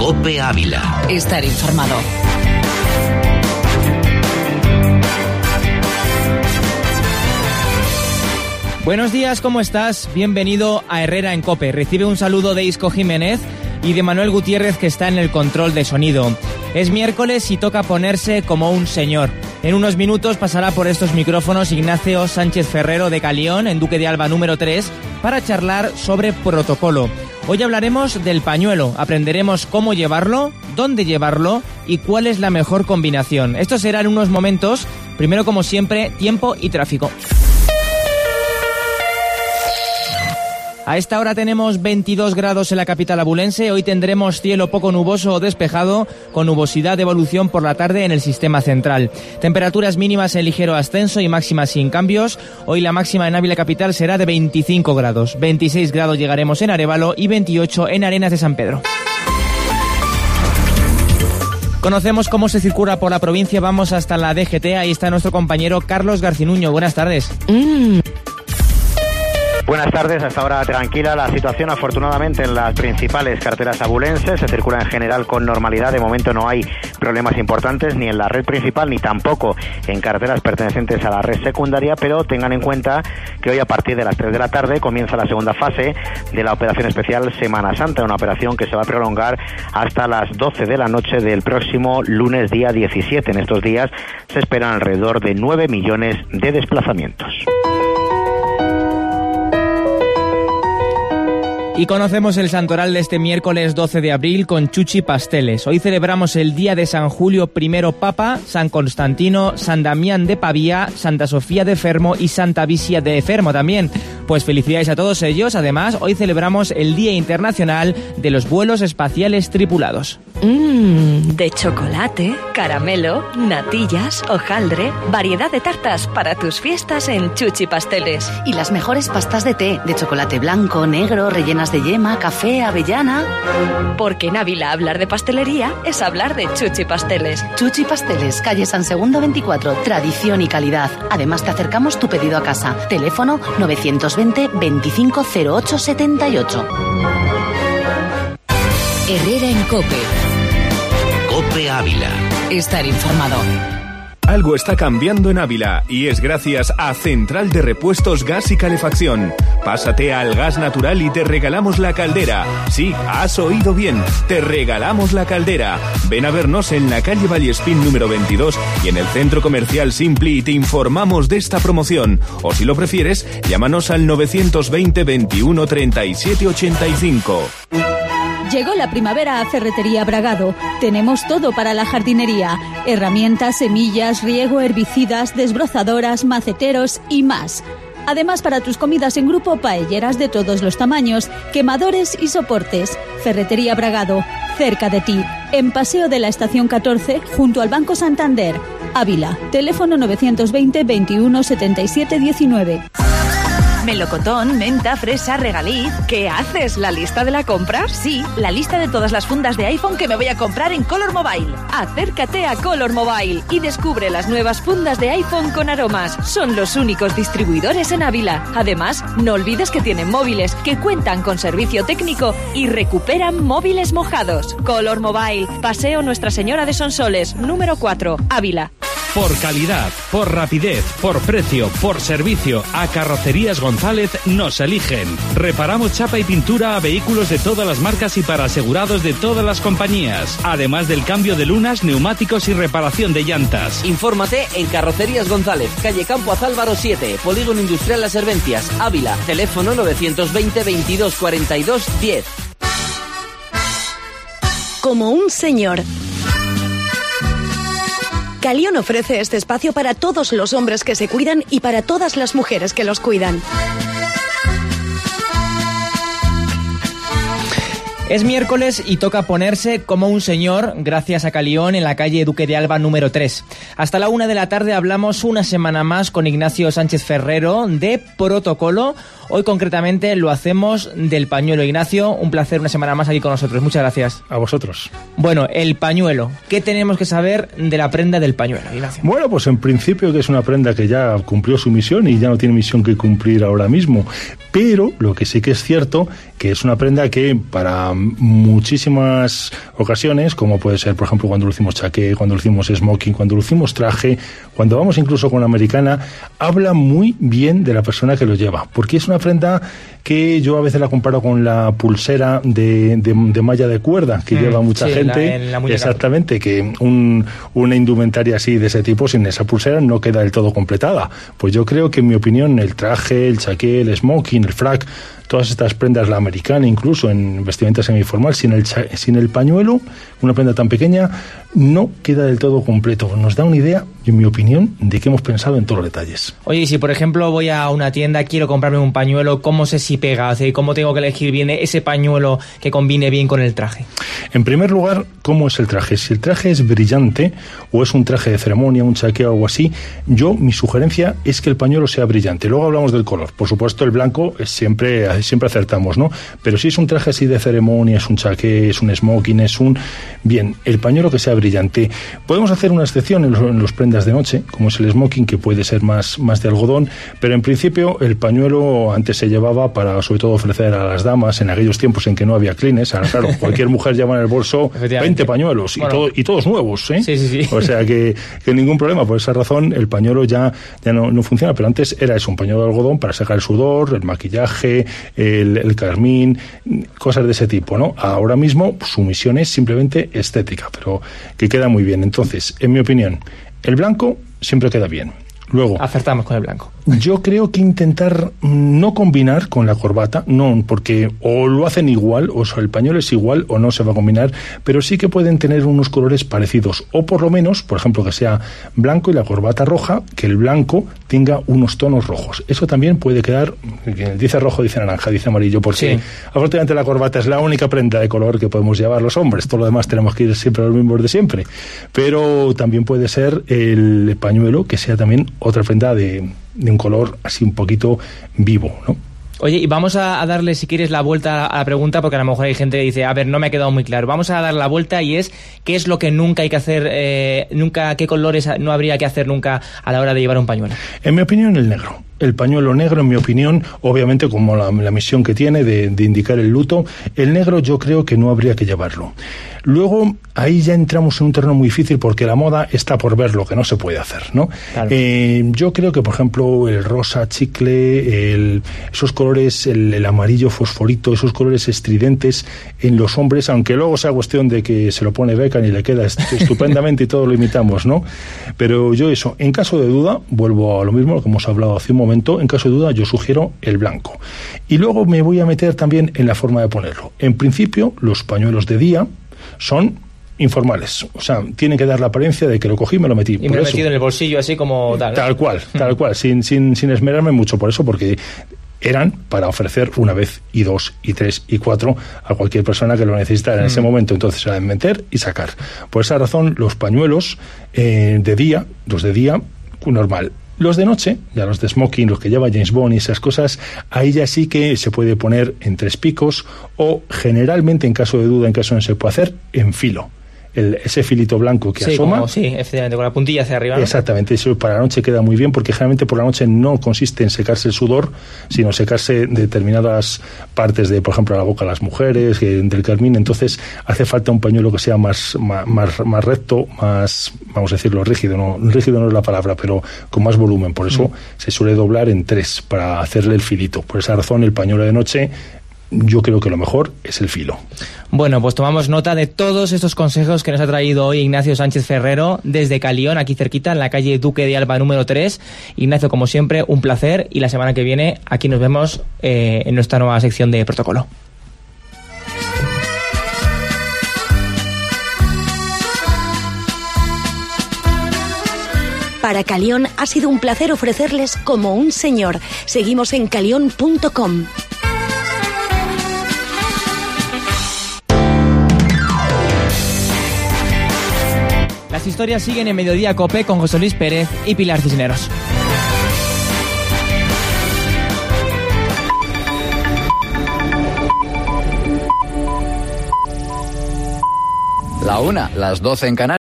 COPE Ávila. Estar informado. Buenos días, ¿cómo estás? Bienvenido a Herrera en COPE. Recibe un saludo de Isco Jiménez y de Manuel Gutiérrez, que está en el control de sonido. Es miércoles y toca ponerse como un señor. En unos minutos pasará por estos micrófonos Ignacio Sánchez Ferrero de Calión, en Duque de Alba número 3, para charlar sobre protocolo. Hoy hablaremos del pañuelo, aprenderemos cómo llevarlo, dónde llevarlo y cuál es la mejor combinación. Esto será en unos momentos. Primero, como siempre, tiempo y tráfico. A esta hora tenemos 22 grados en la capital abulense. Hoy tendremos cielo poco nuboso o despejado, con nubosidad de evolución por la tarde en el sistema central. Temperaturas mínimas en ligero ascenso y máximas sin cambios. Hoy la máxima en Ávila capital será de 25 grados. 26 grados llegaremos en Arévalo y 28 en Arenas de San Pedro. Conocemos cómo se circula por la provincia. Vamos hasta la DGT. Ahí está nuestro compañero Carlos Garcinuño. Buenas tardes. Buenas tardes, hasta ahora tranquila la situación, afortunadamente, en las principales carreteras abulenses. Se circula en general con normalidad. De momento no hay problemas importantes ni en la red principal ni tampoco en carreteras pertenecientes a la red secundaria, pero tengan en cuenta que hoy, a partir de las 3 de la tarde, comienza la segunda fase de la operación especial Semana Santa, una operación que se va a prolongar hasta las 12 de la noche del próximo lunes día 17. En estos días se esperan alrededor de 9 millones de desplazamientos. Y conocemos el santoral de este miércoles 12 de abril con Chuchi Pasteles. Hoy celebramos el día de San Julio I Papa, San Constantino, San Damián de Pavía, Santa Sofía de Fermo y Santa Visia de Fermo también. Pues felicidades a todos ellos. Además, hoy celebramos el Día Internacional de los Vuelos Espaciales Tripulados. De chocolate, caramelo, natillas, hojaldre, variedad de tartas para tus fiestas en Chuchi Pasteles. Y las mejores pastas de té, de chocolate blanco, negro, rellenas de yema, café, avellana. Porque en Ávila hablar de pastelería es hablar de Chuchi Pasteles. Chuchi Pasteles, calle San Segundo 24, tradición y calidad. Además te acercamos tu pedido a casa. Teléfono 920 25 08 78. Herrera en COPE. COPE Ávila. Estar informado. Algo está cambiando en Ávila y es gracias a Central de Repuestos Gas y Calefacción. Pásate al gas natural y te regalamos la caldera. Sí, has oído bien, te regalamos la caldera. Ven a vernos en la calle Vallespín número 22 y en el Centro Comercial Simpli y te informamos de esta promoción. O si lo prefieres, llámanos al 920 21 37 85. Llegó la primavera a Ferretería Bragado. Tenemos todo para la jardinería. Herramientas, semillas, riego, herbicidas, desbrozadoras, maceteros y más. Además, para tus comidas en grupo, paelleras de todos los tamaños, quemadores y soportes. Ferretería Bragado, cerca de ti. En Paseo de la Estación 14, junto al Banco Santander. Ávila, teléfono 920 21 77 19. Melocotón, menta, fresa, regaliz. ¿Qué haces? ¿La lista de la compra? Sí, la lista de todas las fundas de iPhone que me voy a comprar en Color Mobile. Acércate a Color Mobile y descubre las nuevas fundas de iPhone con aromas. Son los únicos distribuidores en Ávila. Además, no olvides que tienen móviles que cuentan con servicio técnico y recuperan móviles mojados. Color Mobile, Paseo Nuestra Señora de Sonsoles, número 4, Ávila. Por calidad, por rapidez, por precio, por servicio, a Carrocerías González nos eligen. Reparamos chapa y pintura a vehículos de todas las marcas y para asegurados de todas las compañías. Además del cambio de lunas, neumáticos y reparación de llantas. Infórmate en Carrocerías González, calle Campo Azálvaro 7, Polígono Industrial Las Servencias, Ávila. Teléfono 920 22 42 10. Como un señor. Calión ofrece este espacio para todos los hombres que se cuidan y para todas las mujeres que los cuidan. Es miércoles y toca ponerse como un señor gracias a Calión en la calle Duque de Alba número 3. Hasta la 1 de la tarde hablamos una semana más con Ignacio Sánchez Ferrero de protocolo. Hoy concretamente lo hacemos del pañuelo. Ignacio, un placer una semana más aquí con nosotros. Muchas gracias. A vosotros. Bueno, el pañuelo. ¿Qué tenemos que saber de la prenda del pañuelo, Ignacio? Bueno, pues en principio que es una prenda que ya cumplió su misión y ya no tiene misión que cumplir ahora mismo. Pero lo que sí que es cierto que es una prenda que para muchísimas ocasiones, como puede ser, por ejemplo, cuando lucimos chaqué, cuando lucimos smoking, cuando lucimos traje, cuando vamos incluso con americana, habla muy bien de la persona que lo lleva, porque es una prenda que yo a veces la comparo con la pulsera de malla de cuerda que lleva mucha gente. En la exactamente, que una indumentaria así de ese tipo sin esa pulsera no queda del todo completada. Pues yo creo que, en mi opinión, el traje, el chaqué, el smoking, el frac, todas estas prendas, la americana incluso en vestimenta semiformal, sin el pañuelo, una prenda tan pequeña, no queda del todo completo. Nos da una idea, en mi opinión, de que hemos pensado en todos los detalles. Oye, si por ejemplo voy a una tienda, quiero comprarme un pañuelo, ¿cómo sé si pega? O sea, ¿cómo tengo que elegir bien ese pañuelo que combine bien con el traje? En primer lugar, ¿cómo es el traje? Si el traje es brillante o es un traje de ceremonia, un chaqué o algo así, mi sugerencia es que el pañuelo sea brillante. Luego hablamos del color. Por supuesto, el blanco siempre acertamos, ¿no? Pero si es un traje así de ceremonia, es un chaqué, es un smoking, bien, el pañuelo que sea brillante. Podemos hacer una excepción en los prendas de noche, como es el smoking, que puede ser más de algodón, pero en principio el pañuelo antes se llevaba para, sobre todo, ofrecer a las damas en aquellos tiempos en que no había clines. Claro, cualquier mujer lleva en el bolso 20 pañuelos, y todos nuevos, ¿eh? Sí. O sea que ningún problema. Por esa razón el pañuelo ya no funciona, pero antes era eso, un pañuelo de algodón para sacar el sudor, el maquillaje, el carmín, cosas de ese tipo, ¿no? Ahora mismo su misión es simplemente estética, pero que queda muy bien. Entonces, en mi opinión, el blanco siempre queda bien. Luego, acertamos con el blanco. Yo creo que intentar no combinar con la corbata, no, porque o lo hacen igual, o sea, el pañuelo es igual o no se va a combinar, pero sí que pueden tener unos colores parecidos, o por lo menos, por ejemplo, que sea blanco y la corbata roja, que el blanco tenga unos tonos rojos. Eso también puede quedar, dice rojo, dice naranja, dice amarillo, porque afortunadamente la corbata es la única prenda de color que podemos llevar los hombres, todo lo demás tenemos que ir siempre a los mismos de siempre, pero también puede ser el pañuelo que sea también otra prenda de un color así un poquito vivo, ¿no? Oye, y vamos a darle, si quieres, la vuelta a la pregunta, porque a lo mejor hay gente que dice, a ver, no me ha quedado muy claro. Vamos a dar la vuelta, y es, ¿qué es lo que nunca hay que hacer, qué colores no habría que hacer nunca a la hora de llevar un pañuelo? En mi opinión, el negro. El pañuelo negro, en mi opinión, obviamente como la misión que tiene de indicar el luto, el negro yo creo que no habría que llevarlo. Luego, ahí ya entramos en un terreno muy difícil, porque la moda está por ver lo que no se puede hacer, ¿no? Claro. Yo creo que, por ejemplo, el rosa chicle, esos colores, el amarillo fosforito, esos colores estridentes en los hombres, aunque luego sea cuestión de que se lo pone Beckham y le queda estupendamente y todos lo imitamos, ¿no? Pero yo en caso de duda, vuelvo a lo mismo, lo que hemos hablado hace un momento, en caso de duda yo sugiero el blanco. Y luego me voy a meter también en la forma de ponerlo. En principio, los pañuelos de día son informales, o sea, tienen que dar la apariencia de que lo cogí y me lo metí. Y me lo he metido en el bolsillo así como tal, ¿no? Tal cual, sin esmerarme mucho por eso, porque eran para ofrecer una vez, y dos, y tres, y cuatro a cualquier persona que lo necesitara en ese momento. Entonces se deben meter y sacar. Por esa razón, los pañuelos de día, normal. Los de noche, ya los de smoking, los que lleva James Bond y esas cosas, ahí ya sí que se puede poner en 3 picos, o generalmente, en caso de duda, en caso no se puede hacer, en filo. Ese filito blanco que asoma. Efectivamente, con la puntilla hacia arriba, ¿no? Exactamente, eso para la noche queda muy bien, porque generalmente por la noche no consiste en secarse el sudor, sino secarse determinadas partes de, por ejemplo, la boca a las mujeres, del carmín. Entonces hace falta un pañuelo que sea más recto, más, vamos a decirlo, rígido. No, rígido no es la palabra, pero con más volumen. Por eso se suele doblar en 3 para hacerle el filito. Por esa razón, el pañuelo de noche, yo creo que lo mejor es el filo. Bueno, pues tomamos nota de todos estos consejos que nos ha traído hoy Ignacio Sánchez Ferrero desde Calión, aquí cerquita, en la calle Duque de Alba número 3. Ignacio, como siempre, un placer, y la semana que viene aquí nos vemos en nuestra nueva sección de protocolo. Para Calión ha sido un placer ofrecerles Como un señor. Seguimos en calión.com. Las historias siguen en Mediodía Cope con José Luis Pérez y Pilar Cisneros. La 1, las 12 en Canarias.